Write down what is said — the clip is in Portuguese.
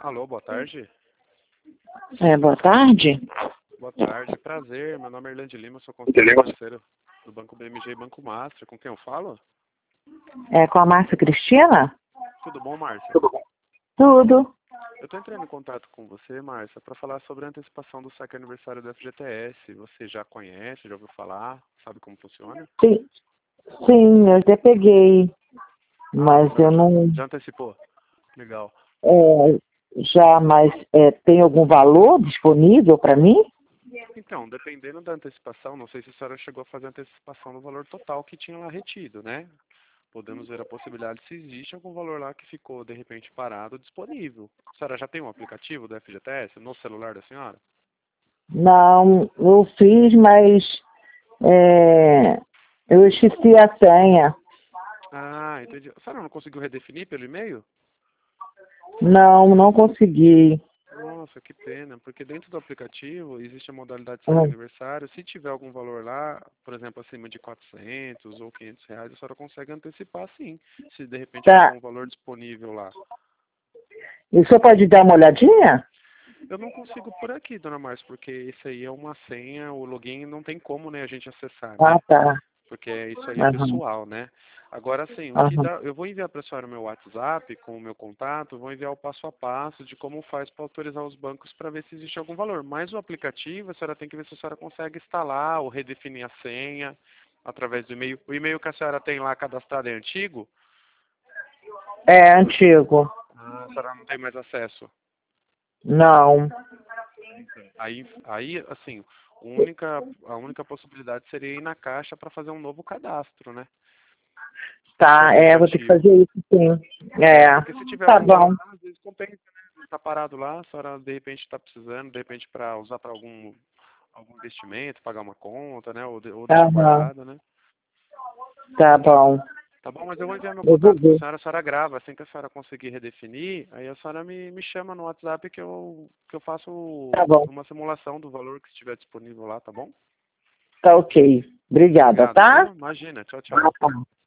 Alô, boa tarde. Boa tarde. Boa tarde, prazer. Meu nome é Irlande Lima, sou consultor financeiro do Banco BMG e Banco Master. Com quem eu falo? É com a Márcia Cristina? Tudo bom, Márcia? Tudo. Eu estou entrando em contato com você, Márcia, para falar sobre a antecipação do saque aniversário do FGTS. Você já conhece, já ouviu falar? Sabe como funciona? Sim, sim, eu já peguei, mas eu não. Já antecipou? Legal. Tem algum valor disponível para mim? Então, dependendo da antecipação, não sei se a senhora chegou a fazer a antecipação do valor total que tinha lá retido, né? Podemos ver a possibilidade se existe algum valor lá que ficou, de repente, parado, disponível. A senhora já tem um aplicativo do FGTS no celular da senhora? Não, eu fiz, mas eu esqueci a senha. Ah, entendi. A senhora não conseguiu redefinir pelo e-mail? Não, não consegui. Nossa, que pena, porque dentro do aplicativo existe a modalidade de saque Hum. aniversário. Se tiver algum valor lá, por exemplo, acima de 400 ou 500 reais, a senhora consegue antecipar sim, se de repente tiver Tá. um valor disponível lá. E o senhor pode dar uma olhadinha? Eu não consigo por aqui, dona Márcia, porque isso aí é uma senha, o login não tem como, né, a gente acessar, Ah, né? tá. Porque isso aí é Aham, pessoal, né? Agora sim, o que aham. dá, eu vou enviar para a senhora o meu WhatsApp com o meu contato, vou enviar o passo a passo de como faz para autorizar os bancos para ver se existe algum valor. Mas o aplicativo, a senhora tem que ver se a senhora consegue instalar ou redefinir a senha através do e-mail. O e-mail que a senhora tem lá cadastrado é antigo? É antigo. Ah, a senhora não tem mais acesso. Não. Aí, assim, a única possibilidade seria ir na caixa para fazer um novo cadastro, né? Do Tá, vou ter que aplicativo. fazer isso sim. Porque se tiver Tá algum valor bom. lá, às vezes compensa, né? Tá parado lá, a senhora de repente está precisando, de repente para usar para algum investimento, pagar uma conta, né? Ou deixar Aham, guardado, né? tá bom. Tá bom, mas eu vou enviar meu Eu vou contato para ver. a senhora grava, assim que a senhora conseguir redefinir, aí a senhora me chama no WhatsApp que eu faço Tá bom. uma simulação do valor que estiver disponível lá, tá bom? Tá ok. Obrigada, Obrigado, tá? viu? Imagina, tchau, Ah, tchau. tá.